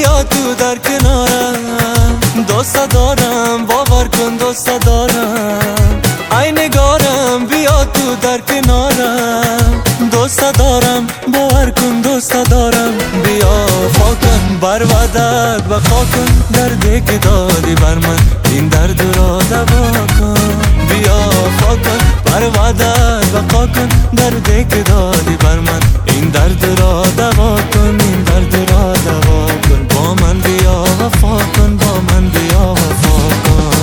بیا تو در کنارم، دوست دارم باور کن دوست دارم. ای نگارم بیا تو در کنارم، دوست دارم باور کن دوست دارم. بیا فاکن بر وعدت وفا کن، دردی که دادی بر من این درد را دوا کن. بیا فاکن بر وعدت وفا کن، دردی که دادی بر من این درد را دوا کن، این درد را دوا کن. با من بیا وفا کن، با من بیا وفا کن.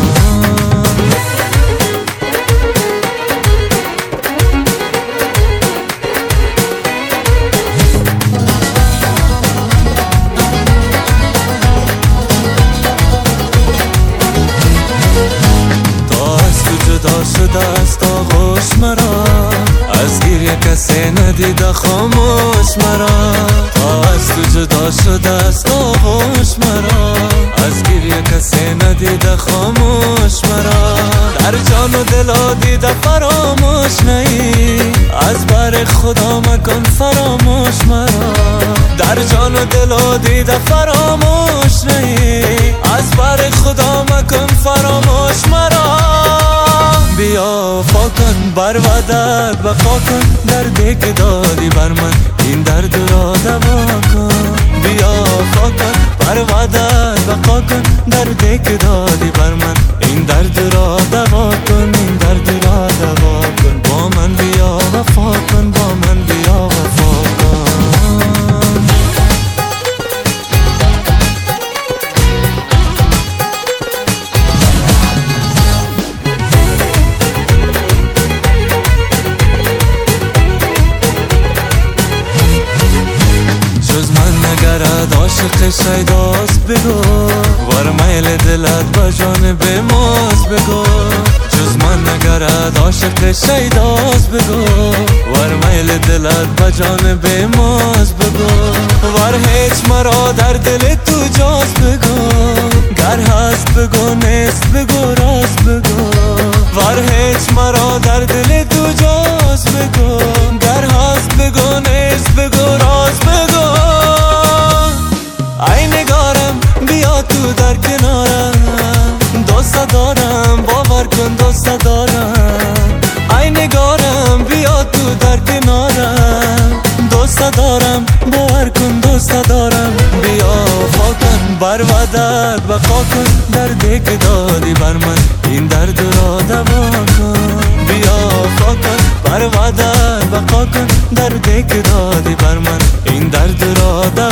جدا شده است آغوش مرا، از گریه کسی ندیده خاموش مرا. تا از تو جدا شده است آغوش مرا، از گریه کسی ندیده خاموش مرا. در جان و دل دیده فراموش نی، از بر خدا مکن فراموش مرا. در جان و دل دیده فراموش نی، از بر خدا مکن فراموش مرا. بیا فاکن بر وعدت وفا کن، دردی که دادی بر من این درد را دوا کن. بیا فاکن بر وعدت وفا کن، دردی که دادی بر من این درد را دوا کن، این درد را دوا کن. با من بیا وفا کن، با من بیا وفا کن. عاشق شیداست بگو، ور میل دلت با جانب ماست بگو. جز من نگرد عاشق شیداست بگو، ور میل دلت با جانب ماست بگو. ور هیچ مرا در دل تو جاست بگو، گر هست بگو نیست بگو راست بگو. ور هیچ مرا در دل تو جاست بگو، گر هست بگو نیست بگو راست بگو. ای نگارم بیا تو در کنارم، دوست دارم باور کن دوست دارم. ای نگارم بیا تو در کنارم، دوست دارم باور کن دوست دارم. بیا فاکن بر وعدت وفا کن، دردی که دادی بر من این درد را دوا کن. بیا فاکن بر وعدت وفا کن، دردی که دادی بر من این درد را دوا کن.